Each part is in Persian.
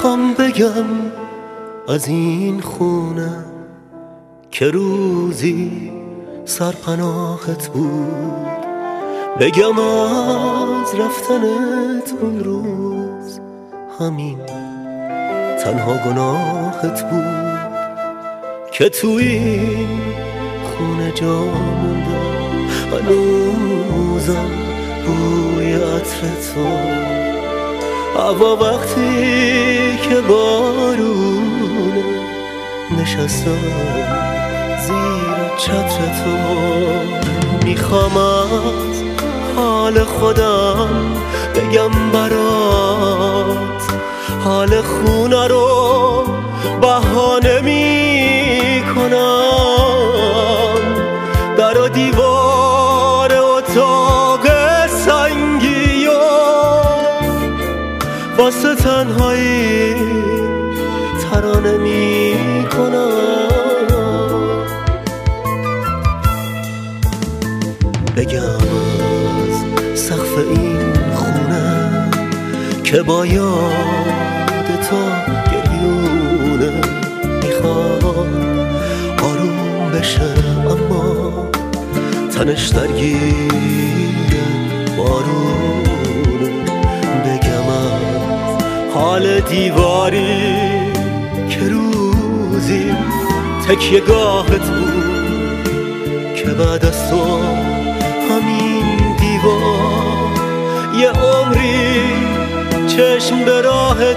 میخوام بگم از این خونه که روزی سرپناهت بود، بگم از رفتنت اون روز همین تنها گناهت بود که توی این خونه جا مونده هنوزم بوی عطر تو، هوا وقتی که بارونه نشستم زیر چتر تو. میخوام از حال خودم بگم برات، حال خونه رو بهانه میکنم، در و دیوار اتاق سنگی و واسه تنهایی ترانه میکنم. بگم از سقف این خونه که با یاد تو گریونه میخواد آروم بشه، اما تنش درگیر بارونه. بگم از حال دیواری که روزی تکیه گاهت بود، که بعد از تو همین دیوار یه عمری چشم به راهت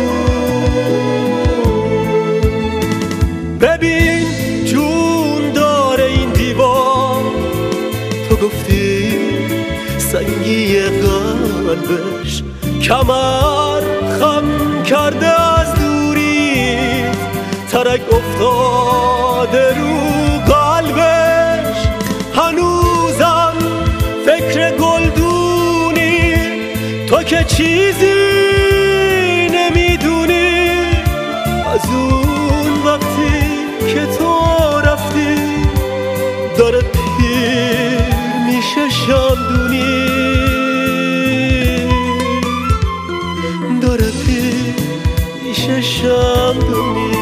بود. ببین جون داره این دیوار، تو گفتی سنگی قلبش کمر خم کرده از دوری، ترک افتاده رو قلبش، هنوزم فکر گلدونی، تو که چیزی نمیدونی از اون وقتی که تو رفتی داره پیر میشه شمدونی، داره پیر میشه شمدونی.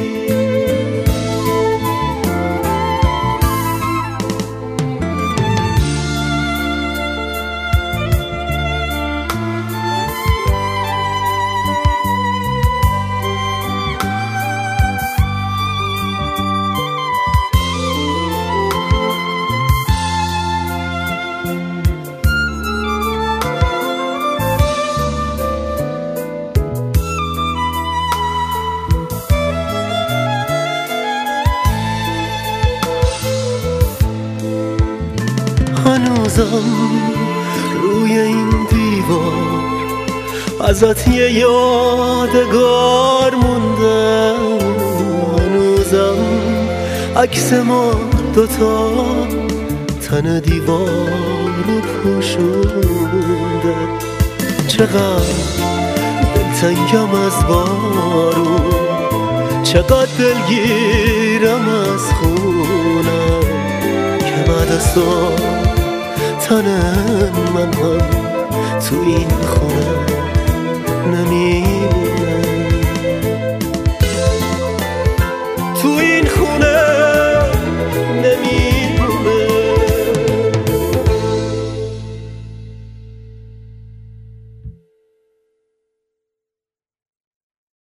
هنوزم روی این دیوار ازت یه یادگار مونده، هنوزم عکس ما دوتا تن دیوار رو پوشونده. چقدر دلتنگم از بارون، چقدر دلگیرم از خونم، که بعد از تو تن من هم تو این خونه نمیمونه.